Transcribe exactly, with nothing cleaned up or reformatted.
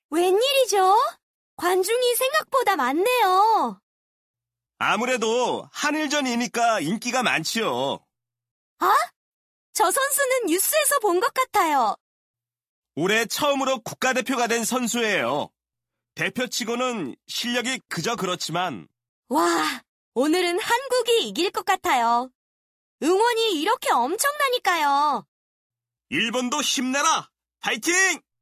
웬일이죠? 관중이 생각보다 많네요. 아무래도 한일전이니까 인기가 많지요. 아? 저 선수는 뉴스에서 본 것 같아요. 올해 처음으로 국가대표가 된 선수예요. 대표치고는 실력이 그저 그렇지만 와, 오늘은 한국이 이길 것 같아요. 응원이 이렇게 엄청나니까요. 일본도 힘내라! 파이팅!